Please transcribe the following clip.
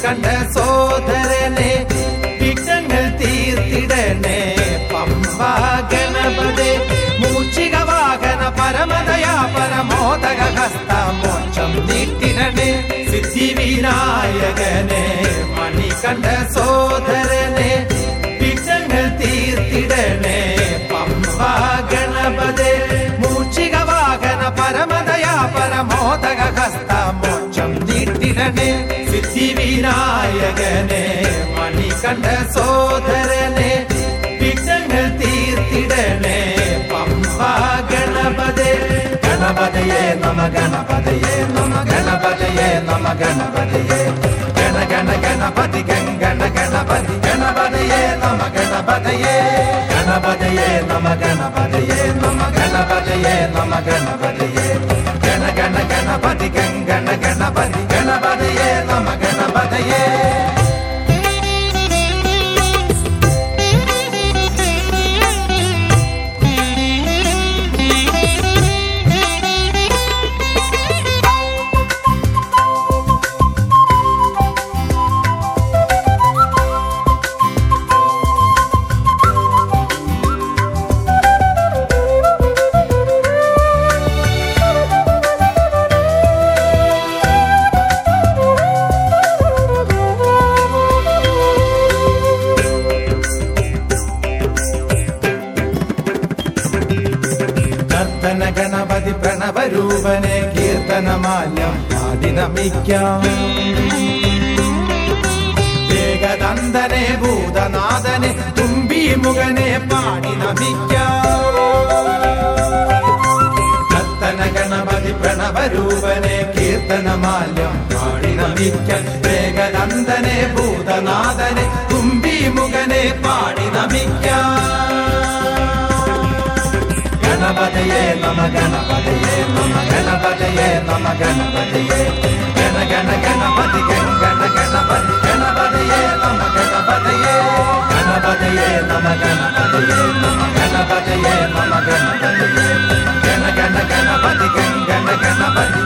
മണികണ്ഠ സോദരനെ വിഘ്നങ്ങൾ തീർത്തിടണേ പമ്പ ഗണപതി മൂഷിക വാഹന പരമദയാ പരമോദക ഹസ്ത മോക്ഷം നീട്ടിടണേ സിദ്ധി വിനായകനെ മണികണ്ഠ സോദരനെ വിഘ്നങ്ങൾ തീർത്തിടണേ പമ്പ ഗണപതി മൂഷിക വാഹന പരമദയാ പരമോദക ഹസ്ത മോക്ഷം നീട്ടിടണേ സിദ്ധി വിനായകനെ മണികണ്ഠ സോദരനെ വിഘ്നങ്ങൾ തീർത്തിടണേ പമ്പ ഗണപതി ഗണപതയേ നമ ഗണപതയേ നമ ഗണപതയേ നമ ഗണപതയേ ഗണ ഗണ ഗണപതി ഗണ ഗണപതി ഗണപതയേ നമ ഗണപതയേ ഗണപതയേ നമ ഗണപതയേ നമ ഗണപതയേ നമ ഗണപതയേ ഗണ ഗണ ഗണപതി ഗണ ഗണപതി ഗണപതയേ നമ ഗണപതയേ ഗണപതി പ്രണവരൂപനെ കീർത്തനമാല്യം പാടി നമിക്കാം ഏകദന്തനെ ഭൂതനാഥനെ തുമ്പി മുഖനെ പാടി നമിക്കാം ഗണപതി പ്രണവരൂപനെ കീർത്തനമാല്യം പാടി നമിക്കാം ഏകദന്തനെ ഭൂതനാഥനെ തുമ്പി മുഖനെ പാടി നമിക്കാം ഗണപതയേ നമ ഗണപതയേ നമ ഗണപതയേ നമ ഗണപതയേ ഗണ ഗണ ഗണപതി ഗണ ഗണപതി ഗണപതയേ നമ ഗണപതയേ ഗണപതയേ നമ ഗണപതയേ നമ ഗണപതയേ നമ ഗണപതയേ ഗണ ഗണ ഗണപതി ഗണ ഗണപതി